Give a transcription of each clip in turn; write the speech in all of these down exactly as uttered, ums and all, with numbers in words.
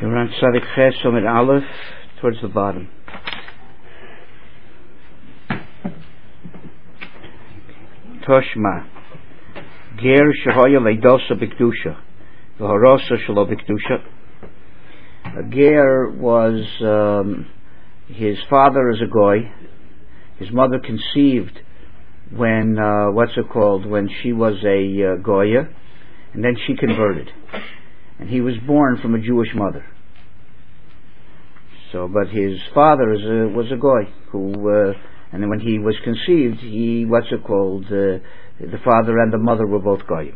We're on Tzadik Ches Omid Aleph, towards the bottom. Toshma Ger Shehoya Leidosa B'Kedusha V'Horosa Shelo B'Kedusha. A Ger was um, his father is a goy. His mother conceived when uh, what's it called when she was a uh, goya, and then she converted, and he was born from a Jewish mother. So, but his father is a, was a goy who, uh, and then when he was conceived, he what's it called? Uh, the father and the mother were both goyim.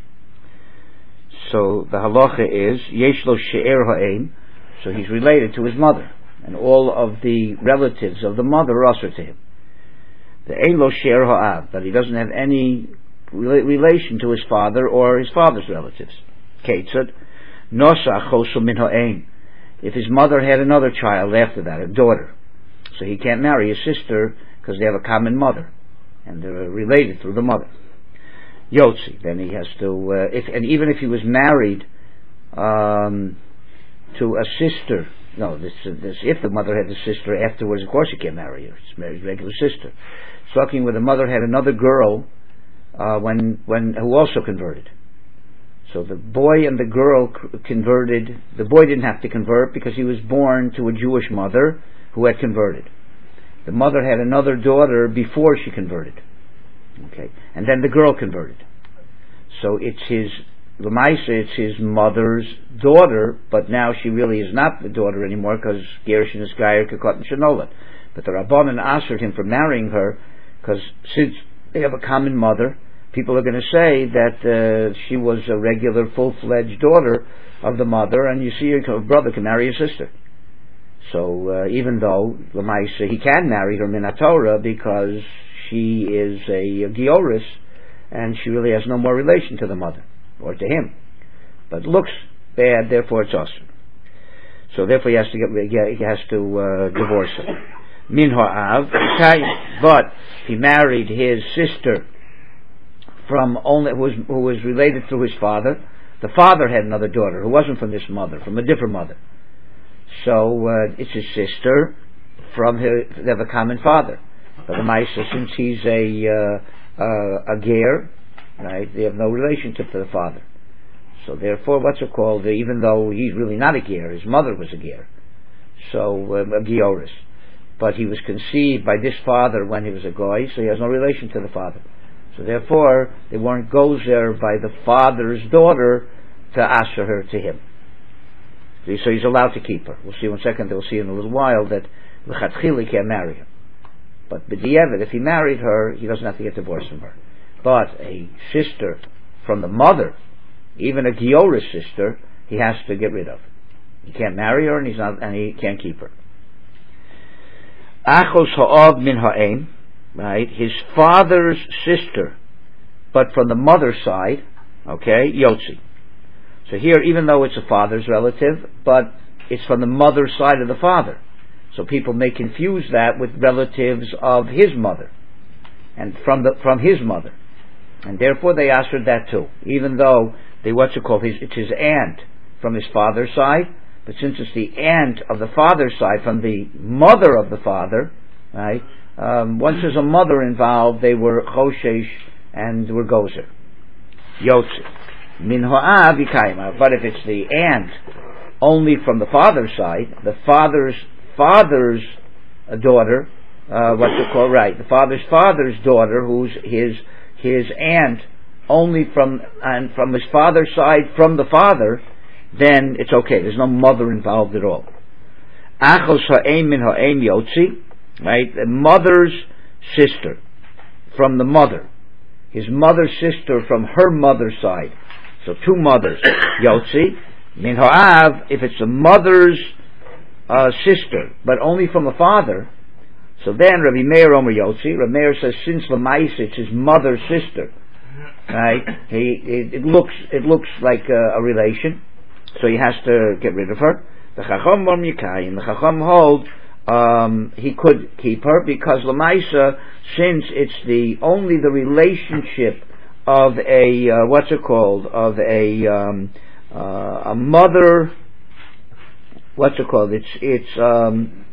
So the halacha is yesh lo she'er ha'ein. So he's related to his mother, and all of the relatives of the mother are also to him. The ein lo she'er ha'av, but he doesn't have any relation to his father or his father's relatives. Ketzad nosa chosu min ha'ein. If his mother had another child after that, a daughter, so he can't marry his sister because they have a common mother and they're related through the mother. Yotzi, then he has to, uh, if, and even if he was married um, to a sister, no, this, this, if the mother had a sister afterwards, of course he can't marry her. He's married his regular sister. It's talking where the mother had another girl uh, when when who also converted. So the boy and the girl converted. The boy didn't have to convert because he was born to a Jewish mother who had converted. The mother had another daughter before she converted. Okay, and then the girl converted. So it's his Lamaisa, it's his mother's daughter, but now she really is not the daughter anymore because Gershon is Gayer Kekot and Shenolet. But the Rabbanan answered him for marrying her because since they have a common mother, people are going to say that uh, she was a regular, full-fledged daughter of the mother, and you see your brother can marry your sister. So uh, even though Lamaisa he can marry her Min Torah because she is a, a Gioris, and she really has no more relation to the mother or to him, but looks bad, therefore it's awesome. So therefore he has to get, he has to uh, divorce her. Min ha'av, but he married his sister from only who was, who was related through his father. The father had another daughter who wasn't from this mother, from a different mother. So uh, it's his sister from her. They have a common father. But the Maisa, since he's a uh, uh, a ger, right? They have no relationship to the father. So therefore, what's it called? Even though he's really not a ger, his mother was a ger, so um, a gioris. But he was conceived by this father when he was a goy, so he has no relation to the father. So therefore, they weren't gozer by the father's daughter to usher her to him. So he's allowed to keep her. We'll see in a second. We'll see in a little while that l'chatchila can't marry her. But b'di'evet, if he married her, he doesn't have to get divorced from her. But a sister from the mother, even a gioris sister, he has to get rid of. He can't marry her, and he's not, and he can't keep her. Achos ha'av min ha'em, right? His father's sister, but from the mother's side, okay, Yotzi. So here, even though it's a father's relative, but it's from the mother's side of the father. So people may confuse that with relatives of his mother, and from the from his mother, and therefore they answered that too. Even though they what's it called? His, it's his aunt from his father's side, but since it's the aunt of the father's side from the mother of the father, right? Um, once there's a mother involved, they were choshesh and were gozer. Yotzi. Min ha'av yikaima. But if it's the aunt only from the father's side, the father's father's daughter, uh, what's it called? Right. The father's father's daughter, who's his his aunt only from and from his father's side from the father, then it's okay. There's no mother involved at all. Achos ha'em min ha'em yotzi. Right, the mother's sister from the mother, his mother's sister from her mother's side. So two mothers. Yotzi min ha'av. If it's the mother's uh, sister, but only from a father, so then Rabbi Meir Omer Yotzi. Rabbi Meir says since Lamaisa it's his mother's sister, right? He it, it looks it looks like a, a relation, so he has to get rid of her. The Chacham Mom Yikayim. The Chacham hold. Um, he could keep her because Lamaisa, since it's the only the relationship of a uh, what's it called of a um, uh, a mother what's it called? It's it's um,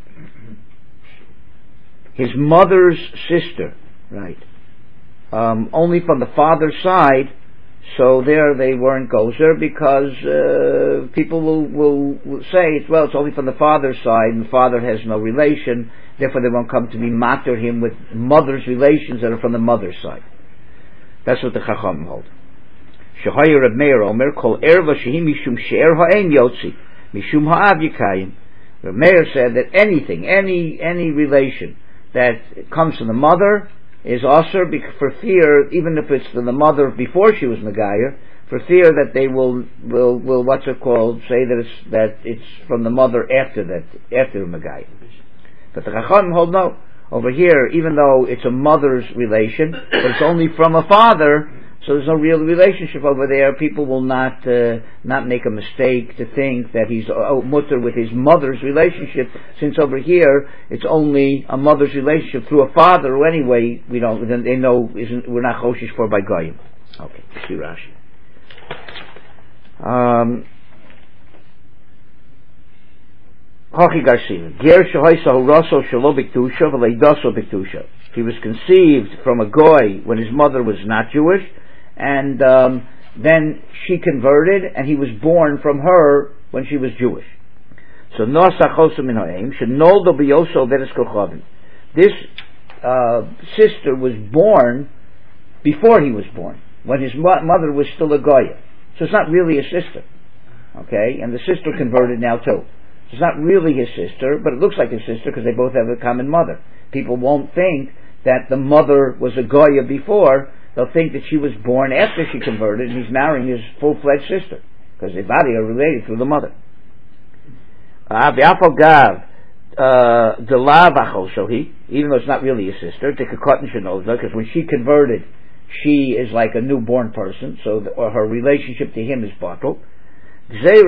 his mother's sister, right? Um, only from the father's side. So there they weren't gozer because uh, people will, will, will say, well, it's only from the father's side, and the father has no relation. Therefore, they won't come to be matter him with mother's relations that are from the mother's side. That's what the Chacham hold. Shehaya Reb Meir Omer Kol Erva Shehi Mishum She'er Ha'en Yotzi Mishum Ha'av Yikayim. Reb Meir said that anything, any any relation that comes from the mother is asur for fear, even if it's from the mother before she was Megayer, for fear that they will will will what's it called say that it's that it's from the mother after that after the Megayer. But the Chacham hold no. Over here, even though it's a mother's relation, but it's only from a father, so there's no real relationship over there. People will not uh, not make a mistake to think that he's oh, mutter with his mother's relationship, since over here it's only a mother's relationship through a father. Or anyway, we don't. Then they know isn't we're not choshish for by goyim. Okay, see Rashi. Um, He was conceived from a goy when his mother was not Jewish, and um, then she converted, and he was born from her when she was Jewish. So this uh, sister was born before he was born, when his mo- mother was still a goya. So it's not really a sister, okay? And the sister converted now too. It's not really his sister, but it looks like his sister because they both have a common mother. People won't think that the mother was a goya before. They'll think that she was born after she converted, and he's marrying his full-fledged sister because their body are related through the mother. Even though it's not really his sister, because when she converted, she is like a newborn person, so the, or her relationship to him is bottled. Right,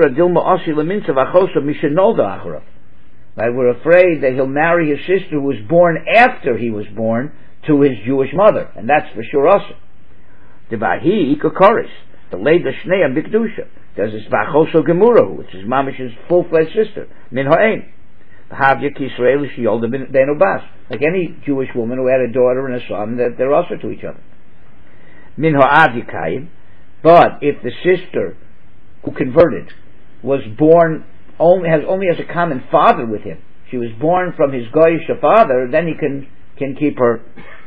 we're afraid that he'll marry his sister who was born after he was born to his Jewish mother, and that's for sure also. The Leda Shnei Bikdusha. There's this Vachoso Gemura, which is Mamish's full-fledged sister, Min Ha'en. Like any Jewish woman who had a daughter and a son, that they're also to each other. Min Ha'av Yikayim. But if the sister who converted was born only has only has a common father with him, she was born from his goyish father, then he can can keep her.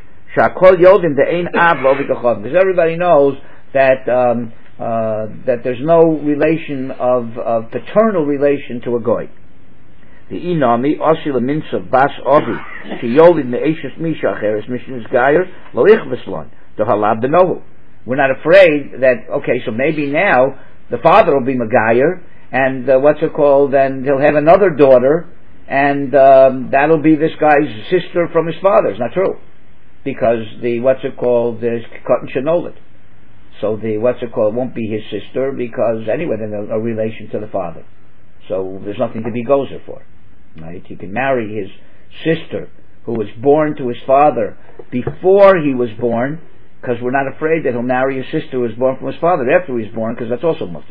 Because everybody knows that um, uh, that there's no relation of, of paternal relation to a goy. The inami osila minsav bas ovi she yolid me'eshes mishacheres mishnus gayer lo ichveslon to halab benohu. We're not afraid that okay, so maybe now the father will be Megayer, and uh, what's it called, and he'll have another daughter, and um, that'll be this guy's sister from his father. It's not true. Because the, what's it called, is Katan Shenolit. So the, what's it called, won't be his sister, because anyway, there's a, a relation to the father. So there's nothing to be gozer for. Right? He can marry his sister, who was born to his father before he was born, because we're not afraid that he'll marry a sister who was born from his father after he was born, because that's also Muslim.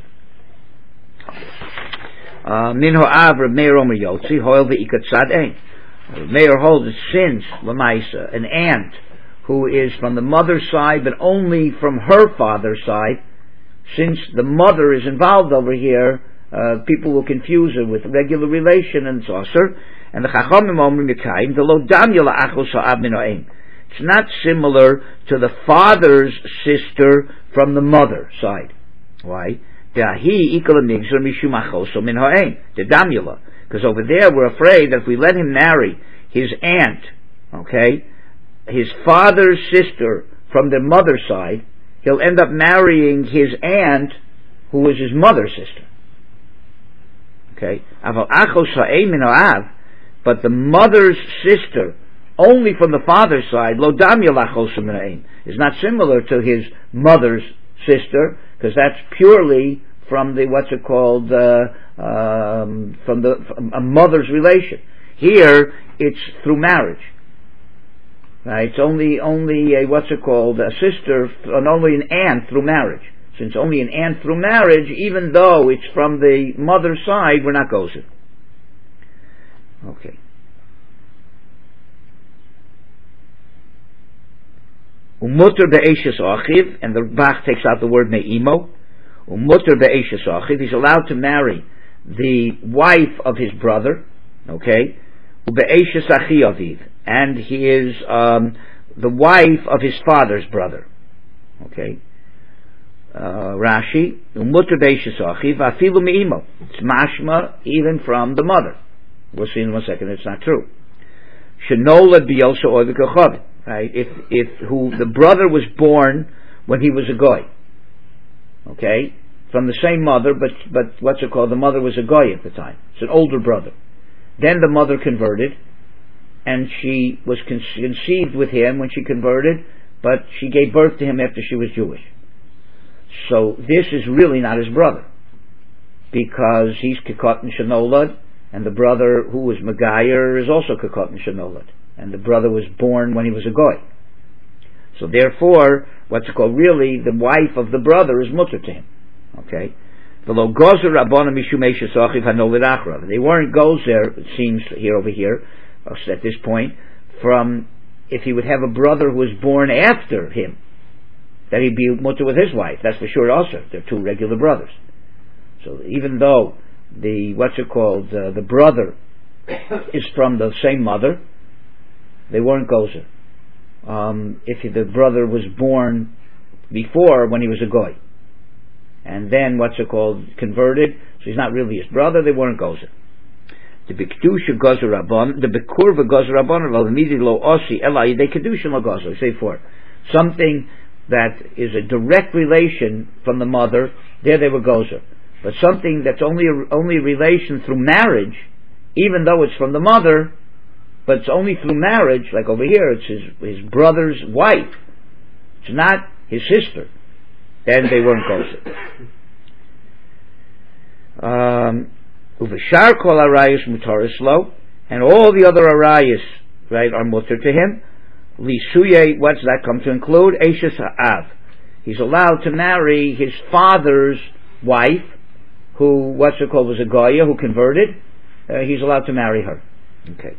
Minho Av Reb Meir Omer Yotzi Hoil ve'ikat tzad ein. Meir holds since Lamaisa, an aunt who is from the mother's side, but only from her father's side. Since the mother is involved over here, uh, people will confuse her with regular relation and saucer. And the Chachamim Omer Yikayim the lo damya la'achos ha'av min ha'ein. It's not similar to the father's sister from the mother side. Why? Because over there we're afraid that if we let him marry his aunt, okay, his father's sister from the mother's side, he'll end up marrying his aunt who was his mother's sister. Okay? But the mother's sister only from the father's side, lo damya lachos min is not similar to his mother's sister, because that's purely from the what's it called uh, um, from the from a mother's relation. Here, it's through marriage. Right? It's only only a what's it called a sister and only an aunt through marriage. Since only an aunt through marriage, even though it's from the mother's side, we're not gozer. Okay. Umutter be'eshes achiv, and the Bach takes out the word me'imo. Umutter be'eshes achiv, he's allowed to marry the wife of his brother, okay? Ube'eshes achi aviv, and he is um, the wife of his father's brother, okay? Uh, Rashi, umutter be'eshes achiv, afilu me'imo. It's mashma even from the mother. We'll see in one second. It's not true. Shenola biyosa oivik. Right? If if who the brother was born when he was a goy, okay, from the same mother, but but what's it called? The mother was a goy at the time. It's an older brother. Then the mother converted, and she was con- conceived with him when she converted, but she gave birth to him after she was Jewish. So this is really not his brother, because he's kikot and shenolad, and the brother who was Megayer is also kikot and shenolad. And the brother was born when he was a goy. So therefore, what's called really, the wife of the brother is mutter to him. Okay? They weren't gozer, it seems here over here, at this point, from if he would have a brother who was born after him, that he'd be mutter with his wife. That's for sure also. They're two regular brothers. So even though the, what's it called, uh, the brother is from the same mother, they weren't gozer. Um, if the brother was born before when he was a goy, and then what's it called, converted, so he's not really his brother, they weren't gozer. The bikdusha gozer rabban, the bekurva gozer rabban, well, the midi lo osi elai they kedusha lo gozer. Say for something that is a direct relation from the mother, there they were gozer. But something that's only a, only a relation through marriage, even though it's from the mother, but it's only through marriage, like over here, it's his, his brother's wife. It's not his sister. Then they weren't gozer. Um, Uveshar kol arayos mutaris lo, and all the other arayos, right, are mutter to him. Lisuye, what's that come to include? Eshes ha'av. He's allowed to marry his father's wife, who, what's it called, was a goya, who converted. Uh, he's allowed to marry her. Okay.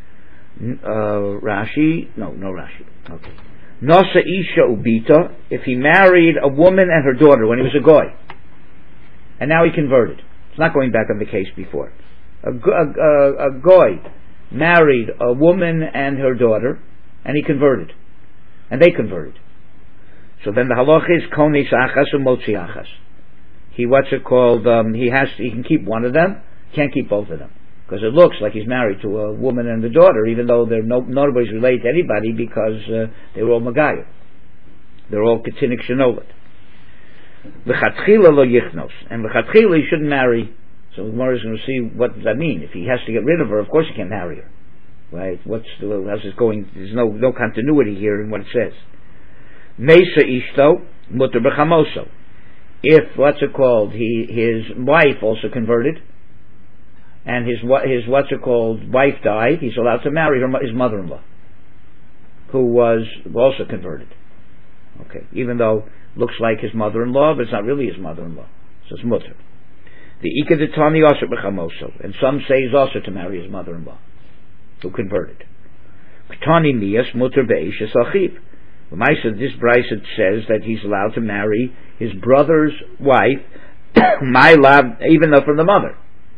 Uh, Rashi, no, no Rashi. Okay. Nosa isha ubita, if he married a woman and her daughter when he was a goy, and now he converted. It's not going back on the case before. A, a, a, a goy married a woman and her daughter, and he converted, and they converted. So then the halach is konis achas or motzi achas. He what's it called? Um, he has he can keep one of them, can't keep both of them. Because it looks like he's married to a woman and a daughter, even though they're no, nobody's related to anybody, because uh, they were all Megayah. They're all Ketinik Shenolet. V'chatchila lo yichnos. And v'chatchila he shouldn't marry. So the Gemara is going to see what does that mean. If he has to get rid of her, of course he can't marry her. Right? What's the, how's this going? There's no, no continuity here in what it says. Mesa ishto mutter b'chamoso. If, what's it called, he, his wife also converted, and his his what's it called wife died, he's allowed to marry her his mother-in-law, who was also converted. Okay, even though it looks like his mother-in-law, but it's not really his mother-in-law, so it's mutter. The ikadetani also bechamoso, and some say he's also to marry his mother-in-law, who converted. Ketani mias mutter beishes achiv. This Bryce says that he's allowed to marry his brother's wife, my love, even though from the mother.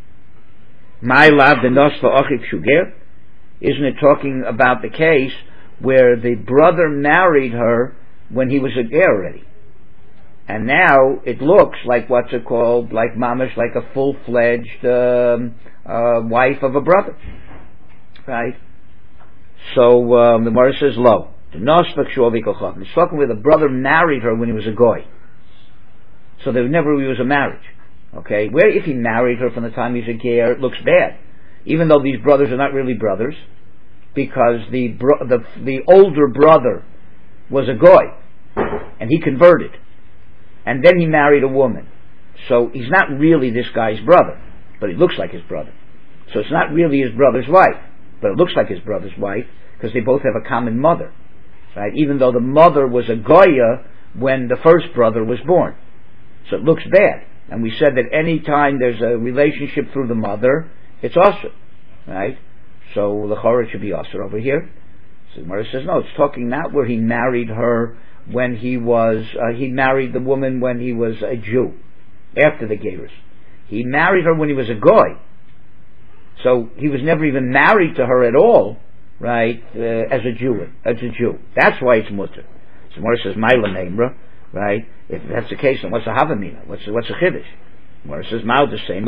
My love, the nosla achiv shuger. Isn't it talking about the case where the brother married her when he was a ger already? And now it looks like what's it called, like mamish, like a full-fledged um, uh, wife of a brother. Right? So um, the Gemara says, lo. It's talking where the brother married her when he was a goy. So there never really was a marriage. Okay? Where if he married her from the time he's a ger, it looks bad. Even though these brothers are not really brothers, because the bro- the the older brother was a goy, and he converted. And then he married a woman. So he's not really this guy's brother, but he looks like his brother. So it's not really his brother's wife, but it looks like his brother's wife, because they both have a common mother. Right? Even though the mother was a goya when the first brother was born. So it looks bad. And we said that any time there's a relationship through the mother, it's also, right? So the Chorah should be Asr over here. So the Gemara says, no, it's talking not where he married her when he was, uh, he married the woman when he was a Jew, after the Gerus. He married her when he was a Goy. So he was never even married to her at all, right, uh, as a Jew, as a Jew. That's why it's mutter. So Gemara says, Maila Neimra, right? If that's the case, then what's a Havamina? What's what's a Chiddush? Gemara says, Mal the same,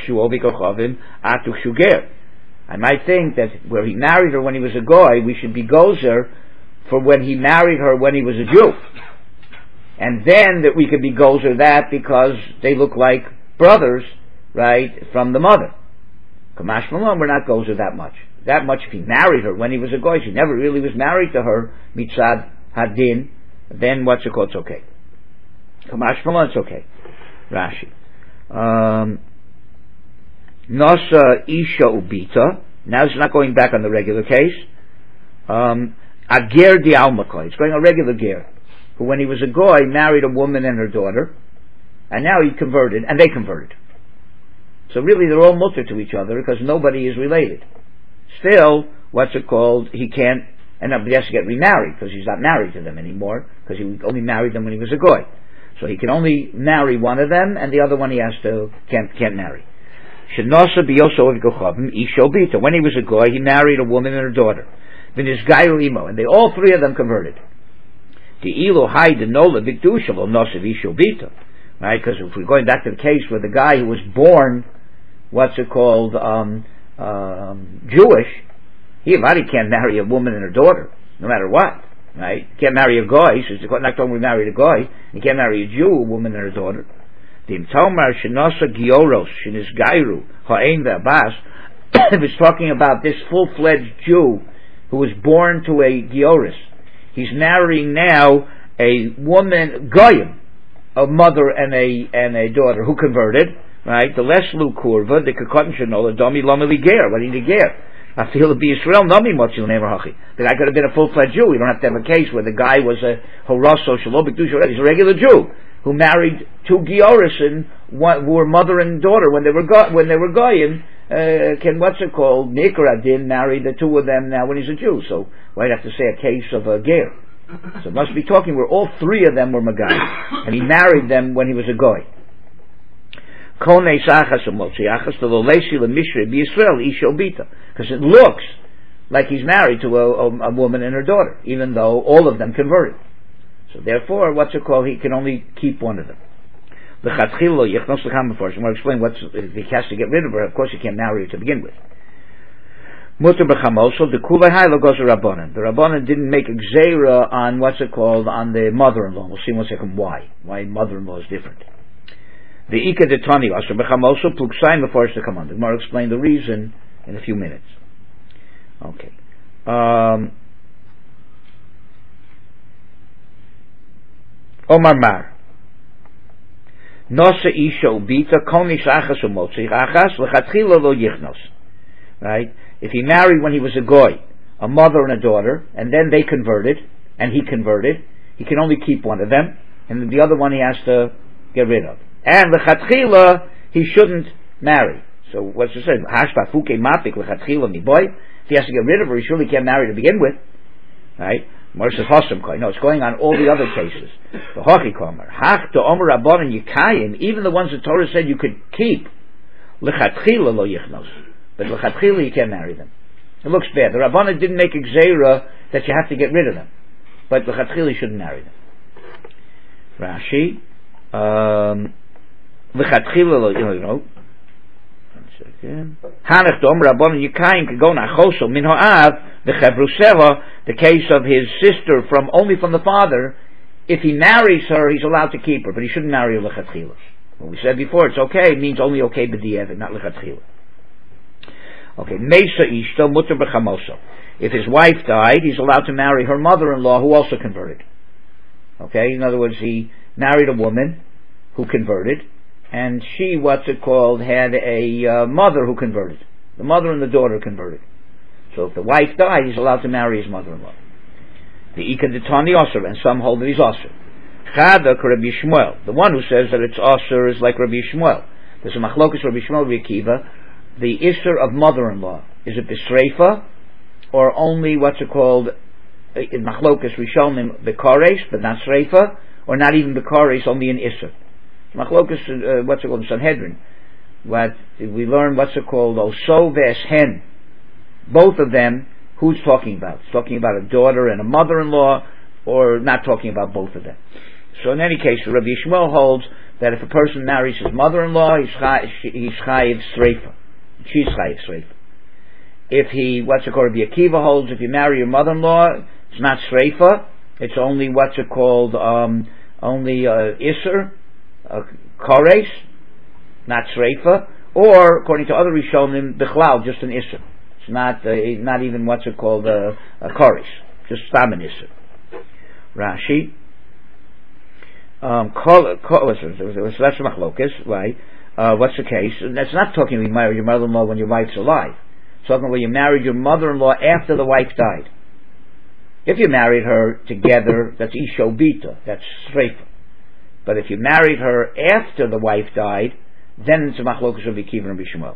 I might think that where he married her when he was a Goy, we should be Gozer for when he married her when he was a Jew. And then that we could be Gozer that because they look like brothers, right, from the mother. Kamash Malon, we're not Gozer that much. That much if he married her when he was a Goy. She never really was married to her, Mitzad Hadin, then what's it called? It's okay. Kamash Malon, it's okay. Rashi. Um, Nosa Isha Ubita. Now it's not going back on the regular case. Um, Ager di Almakoy. It's going a regular ger, who when he was a Goy married a woman and her daughter, and now he converted, and they converted. So really they're all mutter to each other because nobody is related. Still, what's it called? He can't, and he has to get remarried because he's not married to them anymore because he only married them when he was a Goy. So he can only marry one of them, and the other one he has to can't can't marry. When he was a Goy, he married a woman and her daughter. And they all three of them converted. Right? Because if we're going back to the case where the guy who was born, what's it called, um, um, Jewish, he already can't marry a woman and her daughter, no matter what. Right? He can't marry a Goy, so he's not talking we married a Goy. He can't marry a Jew, a woman and her daughter. If it's talking about this full-fledged Jew who was born to a Gioris, he's marrying now a woman, Goyim, a mother and a and a daughter who converted, right? The Leslu Kurva, the Kakotin Shanola, Domi Lomeli Ger, what did he ger? I feel to be Israel, Nomi Motzil Neverhachi. The guy could have been a full-fledged Jew. We don't have to have a case where the guy was a Horoso Shalom B'Kedusha. He's a regular Jew who married two Gioris and one, who were mother and daughter when they were go, when they were Goyim. Uh, can what's it called? Nikra did marry the two of them now when he's a Jew. So why'd have to say a case of a ger? So it must be talking where all three of them were Magai, and he married them when he was a Goy. Because it looks like he's married to a, a, a woman and her daughter, even though all of them converted. So therefore, what's it called? He can only keep one of them. The Chatchilo Yechnos L'Cham before. So I'm going to explain what's if he has to get rid of her. Of course, he can't marry her to begin with. Mutter b'chamoso the kulei haylo goes to Rabbanan. The Rabbanan didn't make a gzeira on what's it called on the mother-in-law. We'll see in one second why. Why mother-in-law is different. The Ika de Tani Asher b'chamoso plugsayim before to come on. The Gemara explain the reason in a few minutes. Okay. Um, Omar Mar. Nosa isha ubita konish achas umotzi achas lechatchila lo yichnos. Right? If he married when he was a Goy, a mother and a daughter, and then they converted, and he converted, he can only keep one of them, and the other one he has to get rid of. And lechatchila, he shouldn't marry. So what's it say? Hashba fuke matik lechatchila mi boy. If he has to get rid of her, he surely can't marry to begin with. Right? Mor says Hosam Koi. No, it's going on all the other cases. The Hochi Komer. Hach to Omer Rabbanan Yikayim, even the ones the Torah said you could keep. Lechatchila lo yichnos. But lechatchila you can't marry them. It looks bad. The Rabbanan didn't make a gzeira that you have to get rid of them. But lechatchila you shouldn't marry them. Rashi. Lechatchila lo, you know. Hanach to Omer Rabbanan Yikayim could go nachoso min ho'av v'chevrusela, the case of his sister from only from the father. If he marries her, he's allowed to keep her, but he shouldn't marry her lechatchila. Well, we said before, it's okay, it means only okay b'di'evet, not lechatchila. Okay, Mesa Ishto Mutter b'chamoso. If his wife died, he's allowed to marry her mother-in-law who also converted. Okay, in other words, he married a woman who converted, and she, what's it called, had a uh, mother who converted. The mother and the daughter converted. So if the wife died, he's allowed to marry his mother-in-law. The Ika Detani Osir, and some hold that he's Osir. Chadak Rabbi Shmuel. The one who says that it's Osir is like Rabbi Shmuel. There's a Machlokas Rabbi Shmuel Rabbi Akiva. The Isser of mother-in-law. Is it B'Sreifa, or only what's it called, in Machlokas Rishonim, B'Koresh, but not Sreifa, or not even B'Koresh, only in Isser? Machlokas, uh, what's it called, in Sanhedrin. What we learn, what's it called, Oso V'Eshen. Both of them, who's talking about? It's talking about a daughter and a mother-in-law, or not talking about both of them. So in any case, Rabbi Yishmael holds that if a person marries his mother-in-law, he's chayiv sreifa. She's chayiv sreifa. If he, what's it called, Rabbi Akiva holds, if you marry your mother-in-law, it's not sreifa, it's only, what's it called, um, only uh, Isser, uh, Koresh, not sreifa, or, according to other Rishonim, Bichlal, just an Isser. It's not, uh, not even, what's it called, uh, a Koresh, just Stam an Isser. Rashi, um, call, call, so that's machlokas, right? Uh, what's the case? That's not talking when you married your mother-in-law when your wife's alive. It's talking when you married your mother-in-law after the wife died. If you married her together, that's isho bita, that's sreifa. But if you married her after the wife died, then it's a machlokas of Akiva and Rabbi Shmuel.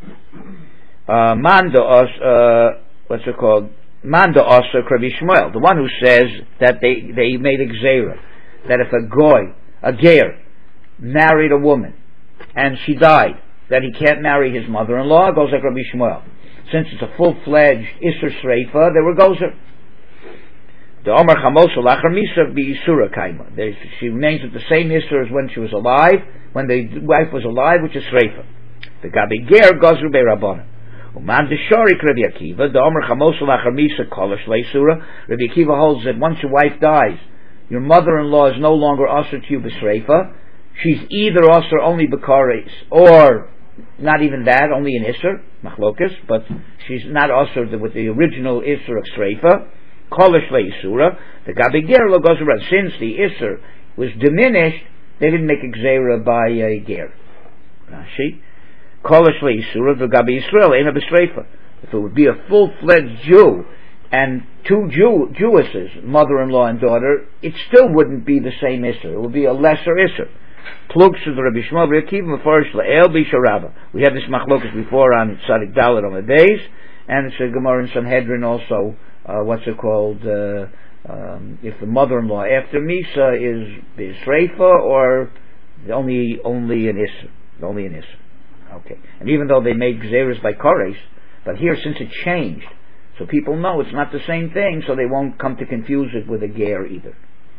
Uh, Manda os, uh, what's it called? Manda osa Rabbi Shmuel, the one who says that they, they made a gzeira, that if a goy, a ger, married a woman, and she died, that he can't marry his mother-in-law, goes like Rabbi Shmuel. Since it's a full-fledged Isser Sreifa, there were gozer. The Omer Chamosa Lachar Misa B'Yisura Kaima. She remains at the same Isser as when she was alive, when the wife was alive, which is Sreifa. The Gabi Ger Gozru Be'Rabbanan. Uman Deshorik Rabbi Akiva, the Omer Chamosa Lachar Misa Kolash Le'Sura. Rabbi Akiva holds that once your wife dies, your mother-in-law is no longer Asr to you B'Sreifa. She's either Asr only B'Kares, or not even that, only an Isser, Machlokas, but she's not Asr with the original Isser of Sreifa. Kolish le'isura, the Gabi Ger lo goes around. Since the Isser was diminished, they didn't make a Gzeira by a Ger. Rashi, Kolish le'isura, the Gabi Yisrael, ain't a B'Sreifa. If it would be a full-fledged Jew, and two Jew, Jewesses, mother-in-law and daughter, it still wouldn't be the same Isser. It would be a lesser Isser. Plugs to the Rabbi Shmuel, Rabbi Akiva, Mefarish le'el b'Sharava. We had this Machlokas before on Tzadik Dalet on the days, and it's a Gemara in Sanhedrin also. Uh, what's it called? Uh, um, if the mother-in-law after Misa is B'Sreifa or only only an Isser, only an Isser. Okay. And even though they made Gzeres by Koresh, but here since it changed, so people know it's not the same thing, so they won't come to confuse it with a Ger either.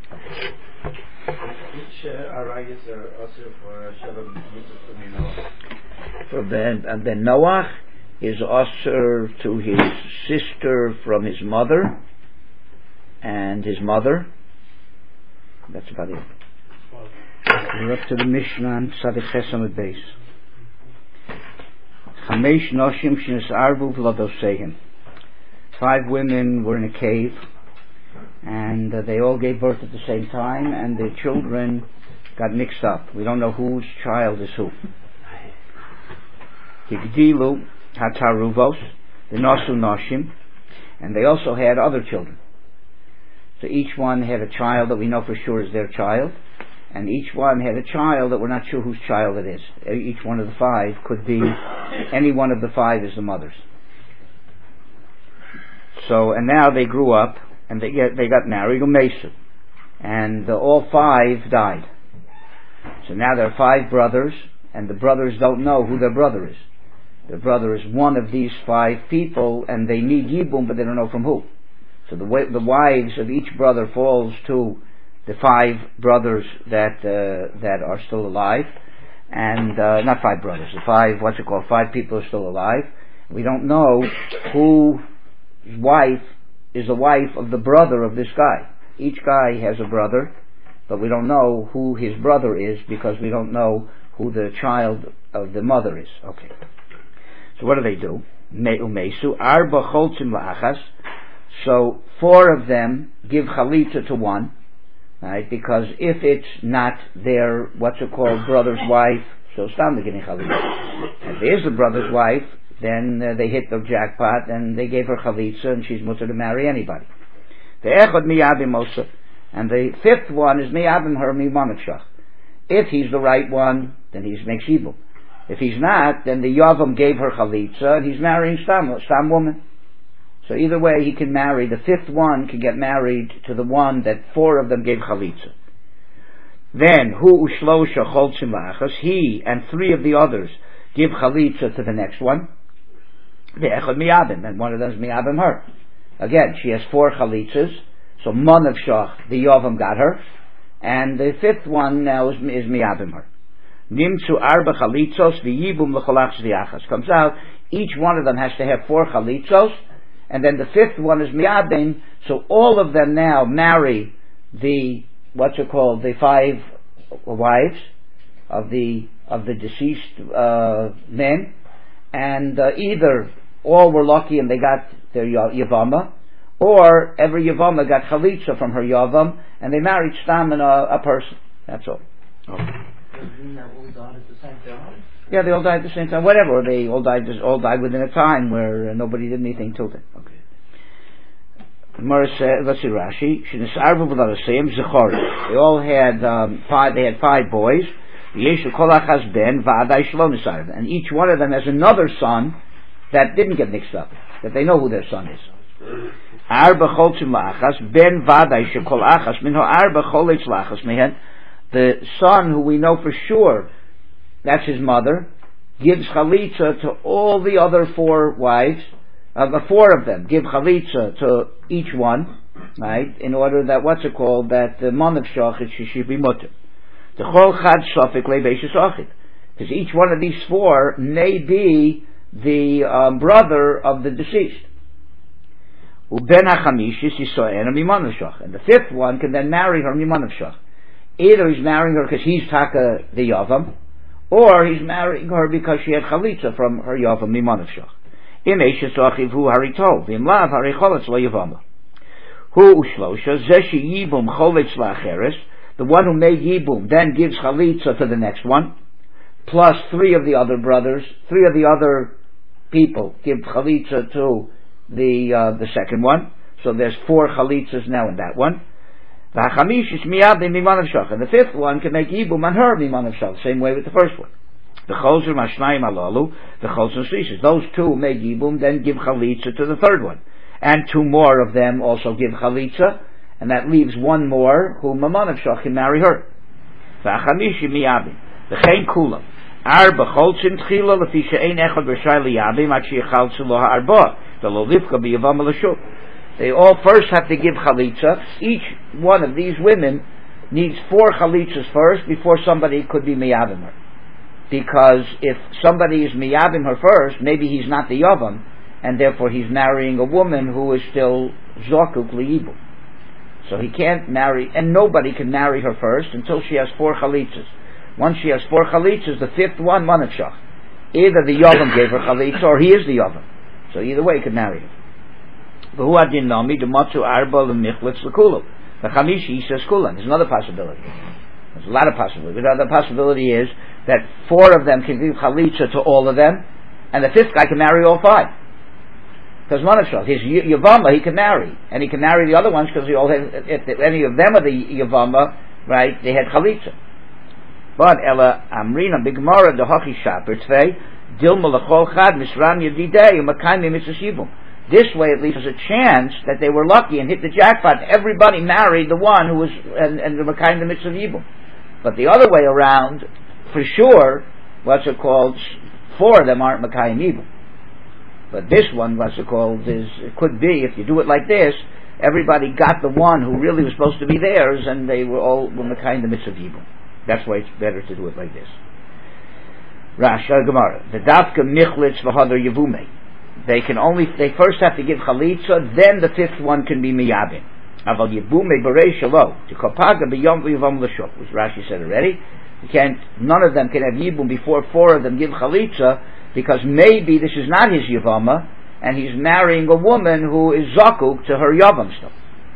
Which arayas are also for Shalom Mitzvah for Ben and Ben Noach is Asr to his sister from his mother and his mother. That's about it. We're up to the Mishnah and Tzadik Chesamid Beis. Chamesh Noshim Shnes Arvu V'Ladoseihem. Five women were in a cave, and uh, they all gave birth at the same time, and their children got mixed up. We don't know whose child is who. Higdilu Hataruvos, the Nasu Noshim, and they also had other children. So each one had a child that we know for sure is their child, and each one had a child that we're not sure whose child it is. Each one of the five could be, any one of the five is the mother's. So, and now they grew up, and they get, they got married, Umesu, and uh, all five died. So now there are five brothers, and the brothers don't know who their brother is. Their brother is one of these five people, and they need Yibum, but they don't know from who. So the way, the wives of each brother falls to the five brothers that uh, that are still alive, and uh, not five brothers, the five, what's it called, five people are still alive. We don't know whose wife is the wife of the brother of this guy. Each guy has a brother, but we don't know who his brother is because we don't know who the child of the mother is. Okay. So what do they do? Me'umesu arba cholzim la'achas. So four of them give chalitza to one, right? Because if it's not their, what's it called, brother's wife, so stam they're getting chalitza. If it is the brother's wife, then uh, they hit the jackpot and they gave her chalitza and she's mutter to marry anybody. The echad miyabim also, and the fifth one is miyabim her mimanachach. If he's the right one, then he makes evil. If he's not, then the Yavam gave her chalitza, and he's marrying Stam, Stam woman. So either way, he can marry, the fifth one can get married to the one that four of them gave chalitza. Then, hu ushlosha choltzim lachas, he and three of the others give chalitza to the next one. The echad miyabim, and one of them is miyabim her. Again, she has four chalitzas, so mon of shach, the Yavam got her, and the fifth one now is, is miyabim her. Nimtzu arba chalitzos v'yibum l'cholachs v'yachas. Comes out, each one of them has to have four chalitzos, and then the fifth one is miyabim, so all of them now marry the, what's it called, the five wives of the, of the deceased, uh, men, and uh, either all were lucky and they got their Yavama, or every Yavama got chalitza from her Yavam, and they married Stam and a, a person. That's all. Okay. Does it mean that all died at the same time? Yeah, they all died at the same time. Whatever, they all died. All died within a time where uh, nobody did anything till then. Okay. Gemara says, let's see Rashi. They all had um, five. They had five boys. And each one of them has another son that didn't get mixed up, that they know who their son is. The son, who we know for sure that's his mother, gives chalitza to all the other four wives. Uh, the four of them give chalitza to each one, right? In order that, what's it called, that the mon of shach should be mutter. The chol chad sofik lebeishus achid, because each one of these four may be the um, brother of the deceased. Uben hachamishis yisoen mimon of shach, and the fifth one can then marry her mimon of shach. Either he's marrying her because he's taka the yavam, or he's marrying her because she had chalitza from her yavam mimon of shach. Im eishes achiv hu haritol v'im lav haricholitz lo yavama. Hu ushlosha zeshi yibum cholitz la'acheres. The one who made Yibum then gives chalitza to the next one, plus three of the other brothers, three of the other people give chalitza to the uh, the second one. So there's four chalitzas now in that one. And the fifth one can make Yibum on her miman of shach, same way with the first one. The cholzer mashnayim alalu, the cholzer shlishis. Those two make Yibum, then give chalitza to the third one, and two more of them also give chalitza. And that leaves one more who Maman of Shach can marry her. V'achamishi miyabim. V'chein kulam. Arba cholzin tchila lefi she'ein echad b'shai liyabim at she'yachaltzu lo ha'arba. V'lo livka b'yavam l'shuk. They all first have to give chalitza. Each one of these women needs four chalitzas first before somebody could be miyabim her. Because if somebody is miyabim her first, maybe he's not the yavam, and therefore he's marrying a woman who is still zokuk liyibum. So he can't marry, and nobody can marry her first until she has four chalitzas. Once she has four chalitzas, the fifth one, manachshach. Either the yavam gave her chalitza, or he is the yavam. So either way, he can marry her. The chamishi, he says kulan. There's another possibility. There's a lot of possibilities. The other possibility is that four of them can give chalitza to all of them, and the fifth guy can marry all five. Because Manashal, his Yavama, he can marry. And he can marry the other ones because he all have, if any of them are the Yavama, right, they had Chalitza. But Ella Amrina Bigmara the Hochi Shaper Tvei, Dilma Lachol Chad, Misran Yadidei, Makaymi Mitzashibum. This way at least there's a chance that they were lucky and hit the jackpot. Everybody married the one who was, and, and the Makaymi Mitzashibum. But the other way around, for sure, what's it called, four of them aren't Makaymi. But this one, what's it called, is, it could be, if you do it like this, everybody got the one who really was supposed to be theirs, and they were all in the kind of mitzvah Yibum. That's why it's better to do it like this. Rashi Gemara. The dafka michlitz v'hadar yavume. They can only, they first have to give chalitza, then the fifth one can be miyabim. Aval yavume b'rei shalo. To kopaga b'yom v'yavam l'shok, which Rashi said already. You can't, none of them can have yibum before four of them give chalitza, because maybe this is not his Yavama, and he's marrying a woman who is zakuk to her Yavam stuff.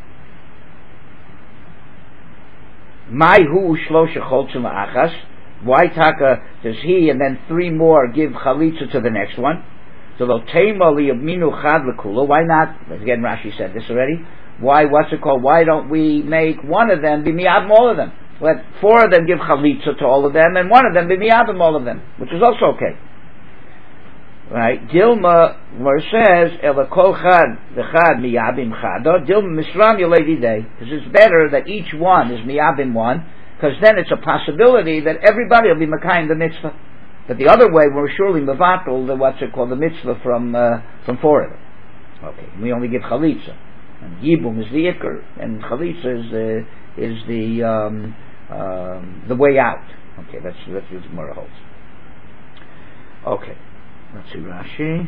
Mai hu shlosha choltzim achas. Why taka does he and then three more give chalitza to the next one? So lo tema liyaminu chad lekula. Why not? Again, Rashi said this already. Why? What's it called? Why don't we make one of them be miyabim all of them? let four of them give chalitza to all of them, and one of them be miyabim all of them, which is also okay. Right? Dilma, where it says, Ela kol chad v'chad miyabim chado, Dilma misram yolei day, because it's better that each one is miyabim one, because then it's a possibility that everybody will be makayim the mitzvah. But the other way, we're surely mevatel the what's it called, the mitzvah from uh, from four of them. Okay, we only give chalitza, and yibum is the ikr, and chalitza is the is the um, um, the way out. Okay, that's that's what the Gemara holds. Okay. Let's see Rashi.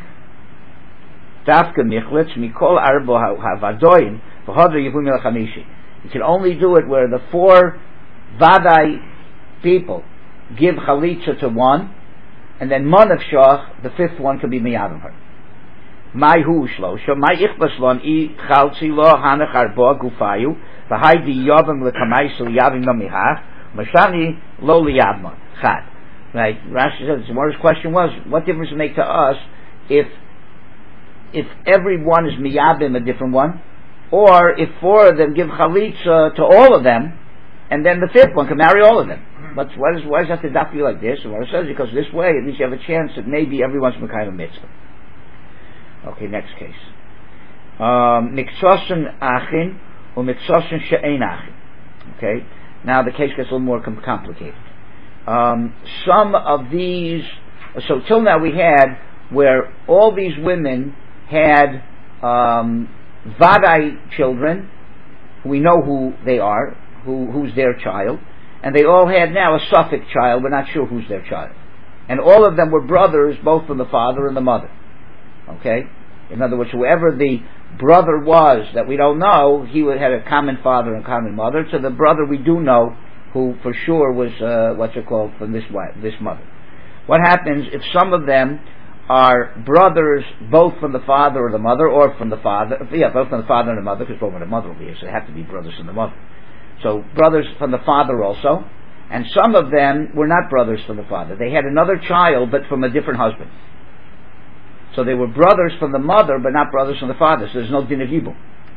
Dafka michlitz mikol arbo havadoim v'hodra yivum el chamishi. You can only do it where the four vadai people give chalitza to one, and then monav shach, the fifth one, can be miyavim her. My hu shlosha, my ichbaslon I chalzi lo hanach arbo gufayu v'hai di yavim lekamaisu yavim no mihach mashani lo liyavma chad. Right, Rashi says, the Gemara's question was, what difference does it make to us if if every one is miyabim a different one, or if four of them give chalitza to all of them, and then the fifth one can marry all of them? But why does, why does that have to be like this? The Gemara says, because this way, at least you have a chance that maybe everyone's mekayim mitzvah. Okay, next case. Miksosen achin, or miksosen she'ein achin. Okay, now the case gets a little more com- complicated. Um, some of these, so till now we had where all these women had um, vadai children, we know who they are, who, who's their child, and they all had now a suffix child, we're not sure who's their child. And all of them were brothers, both from the father and the mother. Okay? In other words, whoever the brother was that we don't know, he had a common father and common mother, to the brother we do know, who for sure was, uh, what's it called, from this wife, this mother. What happens if some of them are brothers both from the father or the mother, or from the father, yeah, both from the father and the mother, because both from the mother will be here, so they have to be brothers from the mother. So, brothers from the father also, and some of them were not brothers from the father. They had another child, but from a different husband. So they were brothers from the mother, but not brothers from the father, so there's no din of yibum.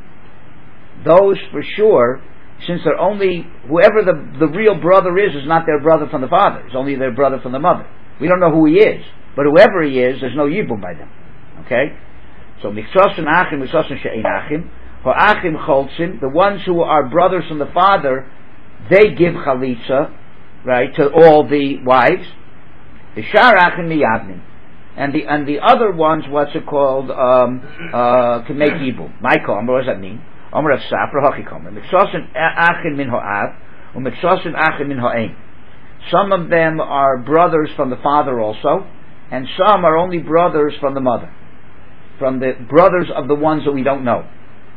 Those, for sure, since they're only, whoever the, the real brother is, is not their brother from the father. It's only their brother from the mother. We don't know who he is, but whoever he is, there's no yibum by them. Okay? So, miksosen achim, miksosen she'ein achim, ha'achim cholzim, the ones who are brothers from the father, they give chalitza, right, to all the wives. V'shar achim miyabnim. And the, and the other ones, what's it called, um, uh, can make yibum. Michael, what does that mean? Omer of Safra Hachikomer. Miksosen achin min ho'av, and miksosen achin min ho'ein. Some of them are brothers from the father also, and some are only brothers from the mother, from the brothers of the ones that we don't know.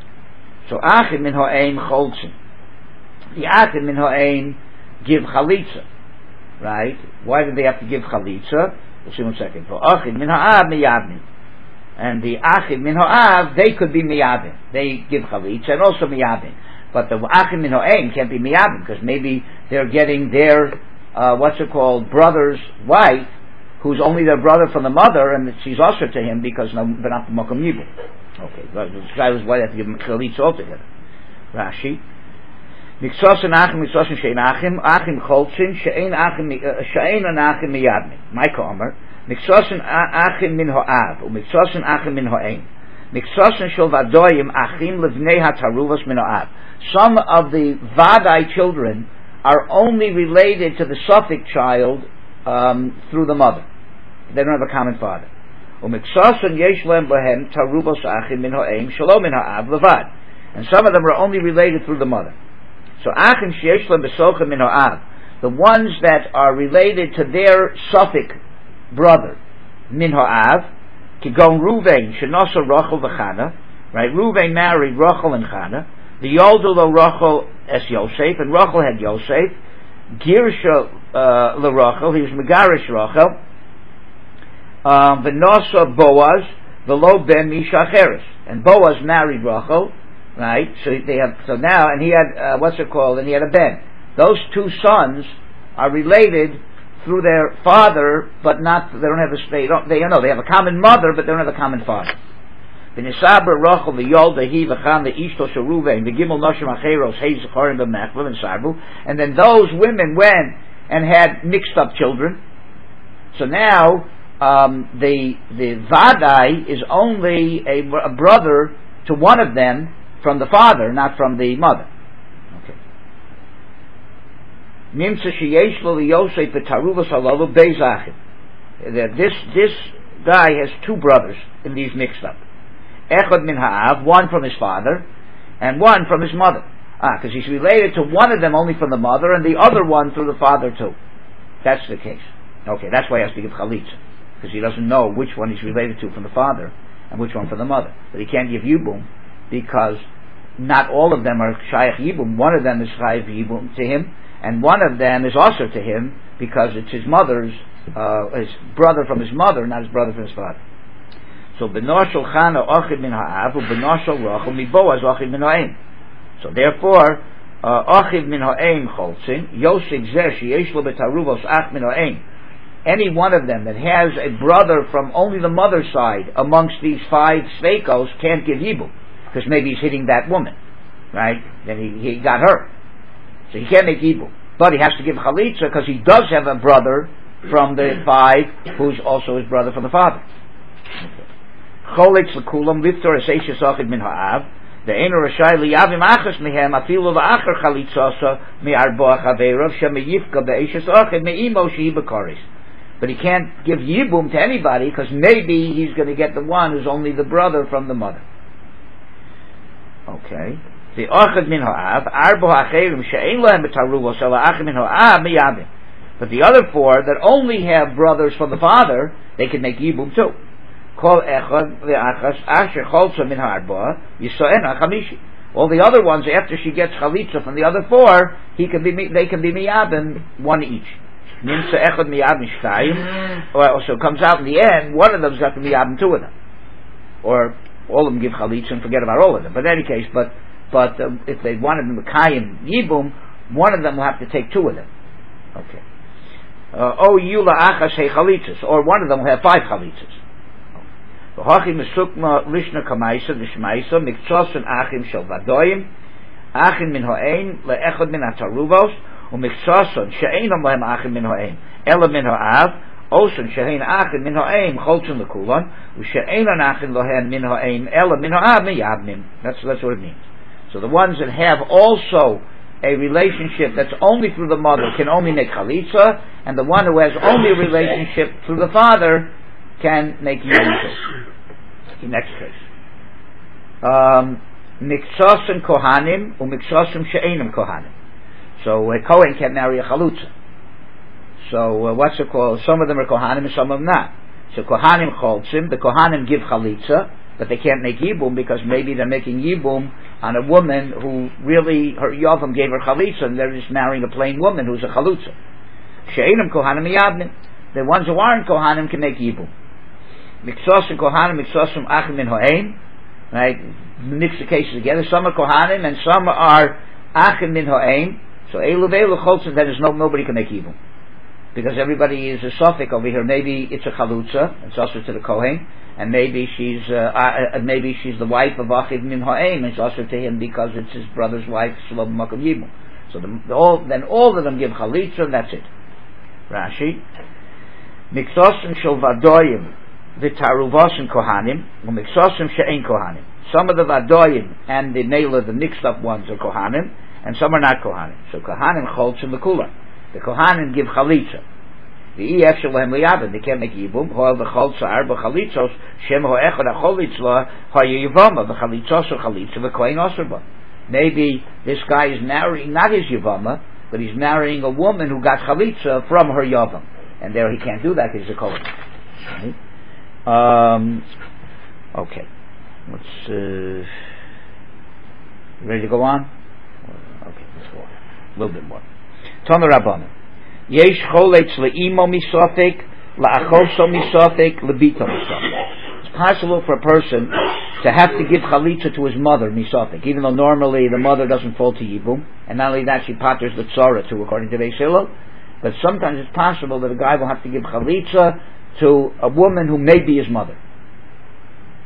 So achin min ho'ein cholzin. The achin min ho'ein give chalitza, right? Why do they have to give chalitza? We'll see in a second. For achin min ho'av miyavnim. And the achim min ho'av, they could be miyabim. They give chalitza and also miyabim. But the achim min ho'ein can't be miyabim, because maybe they're getting their, uh, what's it called, brother's wife, who's only their brother from the mother, and she's also to him because they're not the mokum yibum. Okay, this guy was why they have to give him chalitza altogether. Rashi. Miksosen achim, miksosen she'ein achim, achim cholzin, she'ein achim, she'ein an achim miyabim. Micah Omer. Miksosen achim min ho'av, u miksosen achim min ho'ein. Miksosen shel vadoyim achim levnei hataruvos min ho'av. Some of the vadai children are only related to the suffix child um, through the mother. They don't have a common father. U miksosen yesh lehem bohem taruvos achim min ho'ein shalom min ho'av levad. And some of them are only related through the mother. So achim sheyesh lehem besochim min ho'av, the ones that are related to their suffix brother, min ho'av, kigon Ruvain, shenosa Rachel v'Chana, right? Ruvain married Rachel and Chana. The Yoldu lo Rachel es Yosef, and Rachel had Yosef. Girsha uh, le Rachel, he was Megarish Rachel. Um, V'nosa Boaz, v'lo ben Mishacheres, and Boaz married Rachel, right? So they have, so now, and he had uh, what's it called? And he had a ben. Those two sons are related through their father, but not, they don't have a, they don't, they, you know, they have a common mother, but they don't have a common father. V'nisaber Rachel v'yolda hi v'chan v'ishto sheruvein v'gimel noshim acheros hei zechorim b'mechlev and sarbu. And then those women went and had mixed up children. So now um, the the vadai is only a, a brother to one of them from the father, not from the mother. Okay. Nimtza sheyesh lo liyosef v'taruvos halalu beis achim. This this guy has two brothers in these mixed up. Echad min ha'av, one from his father, and one from his mother. Ah, because he's related to one of them only from the mother, and the other one through the father too. That's the case. Okay, that's why he has to give chalitza, because he doesn't know which one he's related to from the father and which one from the mother. But he can't give yibum because not all of them are shayach yibum. One of them is shayach yibum to him, and one of them is also to him because it's his mother's, uh, his brother from his mother, not his brother from his father. So benoshel chana ochid min ha'av ubenoshel rachel mi boaz ochid min ha'em. So therefore, ochid min ha'em cholzin yosef zeh sheyesh lo betaruvos ach min ha'em. Any one of them that has a brother from only the mother's side amongst these five sveikos can't give yibum, because maybe he's hitting that woman, right? Then he, he got her, so he can't make yibum. But he has to give chalitza because he does have a brother from the five who's also his brother from the father. Cholitz lekulam liftor eseishes ochid min ha'av. The eno rashai liyavim achas mehem afilu va'achar chalitzasa mi'arboach aveirav shemeyifka be'eshes ochid me'imo shehi b'koris. But he can't give yibum to anybody because maybe he's going to get the one who's only the brother from the mother. Okay. The ochad min ha'av arbo ha'cherim she'ein lohem b'taruvos ela achad min ha'av miyavim. But the other four that only have brothers from the father, they can make yibum too. Kol echad ve'achas asher cholza min ha'arba yiso'ena chamishi. All the other ones, after she gets chalitza from the other four, he can be they can be miyabim one each. Nimsa echad miyabim shtayim. So it comes out in the end, one of them's got to be miyabim two of them, or all of them give chalitza and forget about all of them. But in any case, but but um, if they wanted to mekayim yibum, one of them will have to take two of them. Okay. Oh yula achas hey chalitzas, or one of them will have five chalitzas. V'hachi mesukma lishna kamaisa d'shmaisa mikzosun achim shel vadoyim achim min ha'ein le'echad min ha'taruvos u'mikzosun she'einam lehem achim min ha'ein ela min ha'av osun she'ein achim min ha'ein cholzun l'kulan u'she'einan achim lehem min ha'ein ela min ha'av miyabnim. That's that's what it means. So the ones that have also a relationship that's only through the mother can only make chalitza, and the one who has only a relationship through the father can make yibum. Next case. Miksos and kohanim, or miksosim she'enim kohanim. So a kohen can't marry a chalutza. So uh, what's it called? Some of them are kohanim and some of them not. So kohanim cholzim, the kohanim give chalitza, but they can't make yibum because maybe they're making yibum on a woman who really, her yavam gave her chalitza, and they're just marrying a plain woman who's a chalutza. She'enim kohanim yabnim. The ones who aren't kohanim can make yibum. Miksos and kohanim, miksosim achim min ha'ein. Right? Mix the cases together. Some are kohanim and some are achim min ha'ein. So elu ve'elu cholzim, then there's no, nobody can make yibum. Because everybody is a suffix over here. Maybe it's a chalutza, it's also to the kohen, and maybe she's uh, uh, maybe she's the wife of achim min ha'ein, and it's also to him because it's his brother's wife, shalom makom yibum. So the, the, all, then all of them give chalitza, and that's it. Rashi. Miksosim shel vadoyim v'taruvosim kohanim u'miksosim she'ein kohanim. Some of the vadoyim and the mela, the mixed up ones, are kohanim, and some are not kohanim. So kohanim cholzim l'kula. The kohanim give chalitza. The ef shelahem liyavim, they can't make yibum. Hoel v'cholza arba chalitzos shem ho'echad ha'cholitzla ha'yivama v'chalitzos ha'chalitza v'kohen osirba. Maybe this guy is marrying not his yivama, but he's marrying a woman who got chalitza from her yavam, and there he can't do that because he's a kohen. Right? Um, okay, let's. Uh, ready to go on? Okay, let's go on. A little bit more. Tana Rabbanan. Yesh choletz le'imo misofik, la'achoso misofik, le'bito misofik. It's possible for a person to have to give chalitza to his mother misofik, even though normally the mother doesn't fall to yibum, and not only that, she patters the tzara too, according to Beis Hillel. But sometimes it's possible that a guy will have to give chalitza to a woman who may be his mother.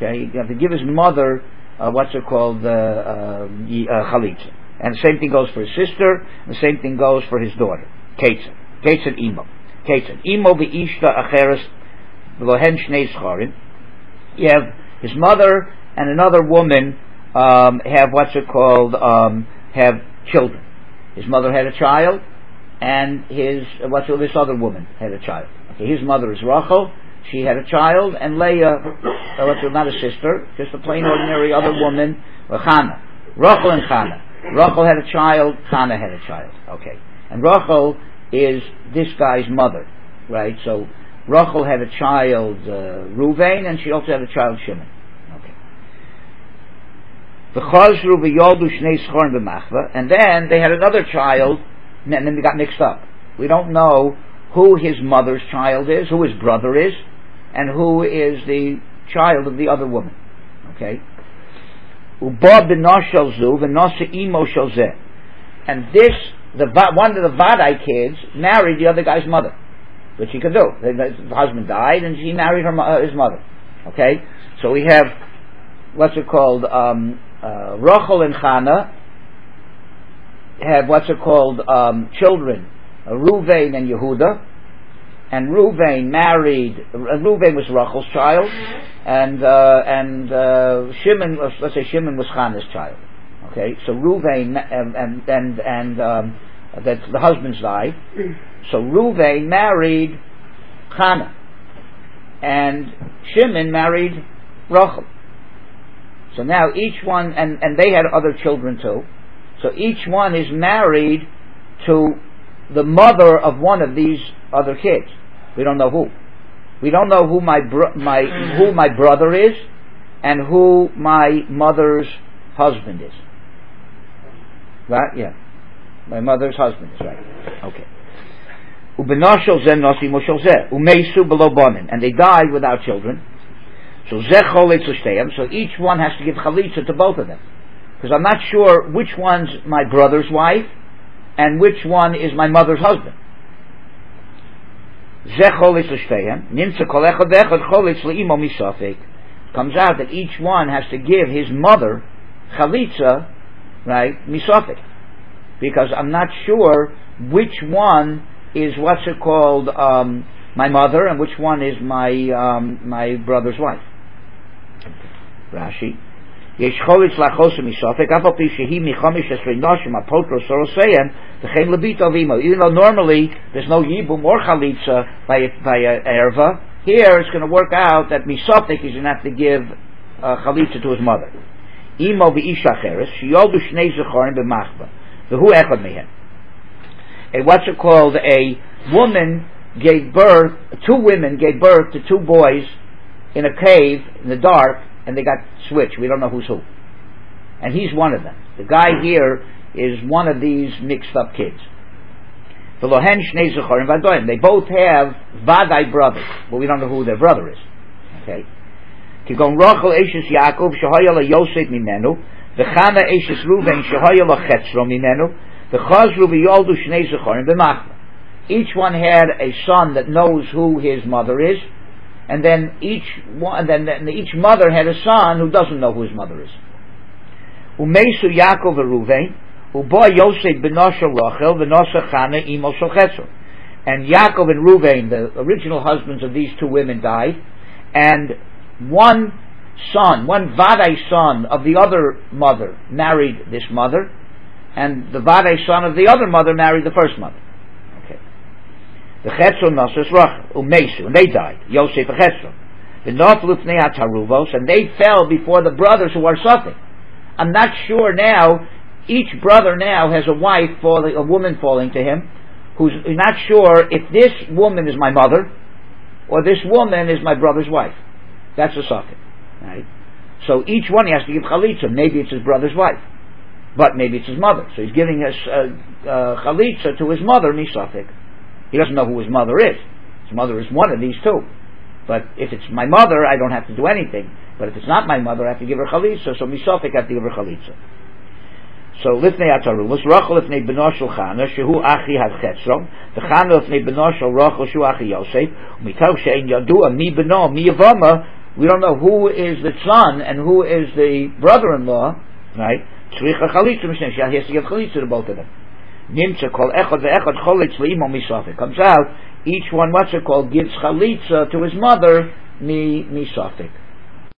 Okay, you have to give his mother uh, what's it called, uh, uh, uh, chalitza. And the same thing goes for his sister, and the same thing goes for his daughter. Ketzin. Ketzin imo. Ketzin. Imo v'ishta acheres v'lohen shnei scharim. You have his mother and another woman um, have what's it called, um, have children. His mother had a child, and his, what's it, this other woman had a child. Okay, his mother is Rachel, she had a child, and Leah, uh, what's it, not a sister, just a plain ordinary other woman, Chana. Rachel and Chana. Rachel had a child, Chana had a child. Okay. And Rachel is this guy's mother, right? So Rachel had a child, uh, Ruvain, and she also had a child, Shimon. Okay. And then they had another child, and then they got mixed up. We don't know who his mother's child is, who his brother is, and who is the child of the other woman. Okay? And this, the one of the Vadai kids married the other guy's mother, which he could do. The husband died, and she married her uh, his mother. Okay, so we have what's it called? Um, uh, Rachel and Chana have what's it called? Um, children, uh, Ruvain and Yehuda. And Ruvain married. Uh, Ruvain was Rachel's child, and uh, and uh, Shimon was, let's say Shimon was Chana's child. Okay, so Ruvain and and and, and um, that the husbands died. So Ruvain married Chana, and Shimon married Rachel. So now each one, and, and they had other children too. So each one is married to the mother of one of these other kids. We don't know who. We don't know who my bro- my who my brother is, and who my mother's husband is. Right? Yeah. My mother's husband is right. Okay. And they died without children. So so each one has to give chalitza to both of them, because I'm not sure which one's my brother's wife and which one is my mother's husband. Comes out that each one has to give his mother chalitza, right, misafik, because I'm not sure which one is what's it called um, my mother and which one is my um, my brother's wife. Rashi. Even though normally there's no yibum or chalitza by a, by a erva, here it's going to work out that misafik is going to have to give uh, chalitza to his mother. Imo v'isha cheres sheyoldu shnei zechorim b'machba v'hu echad mehen. A what's it called? A woman gave birth. Two women gave birth to two boys in a cave in the dark, and they got switched. We don't know who's who. And he's one of them. The guy here is one of these mixed up kids. They both have Vadai brothers, but we don't know who their brother is. Okay. Kigon Rachel Eishes Yaakov Shehaya la Yosef Mimenu, V'Chana Eishes Ruven Shehaya la Chetzro Mimenu, V'Chazru v'Yoldu Shnei Zechorim b'Machla. Each one had a son that knows who his mother is, and then each one, then, then each mother had a son who doesn't know who his mother is. Umeisu Yaakov v'Ruven, Uba Yosef b'Nosha Rachel v'Nosha Chana Imo Shochetzo. And Yaakov and Ruven, the original husbands of these two women, died, and one son, one Vadai son of the other mother married this mother, and the Vadai son of the other mother married the first mother. Okay. The Chetzro Nosas Rachel Umeisu, and they died. Yosef and Chetzro. The Noflu Pnei HaTaruvos, and they fell before the brothers who are suffering. I'm not sure now. Each brother now has a wife falling, a woman falling to him, who's not sure if this woman is my mother or this woman is my brother's wife. That's a suffix, right? So each one he has to give chalitza. Maybe it's his brother's wife, but maybe it's his mother. So he's giving his uh, uh, chalitza to his mother, misafik. He doesn't know who his mother is. His mother is one of these two. But if it's my mother, I don't have to do anything. But if it's not my mother, I have to give her chalitza. So misafik, I have to give her chalitza. So lifnei ataruvos, Rachel lifnei beno shel Chana, shehu achi had chetzro, the Chana lifnei beno shel Rachel, shehu achi Yosef, umitav she'en yadua mi beno mi yavama, we don't know who is the son and who is the brother-in-law, right? Tzricha chalitza mishneh. She has to give chalitza to both of them. Nimtza kol echad ve'echad cholitz le'imo misafik. Comes out, each one, what's it called, gives chalitza to his mother, mi misafik.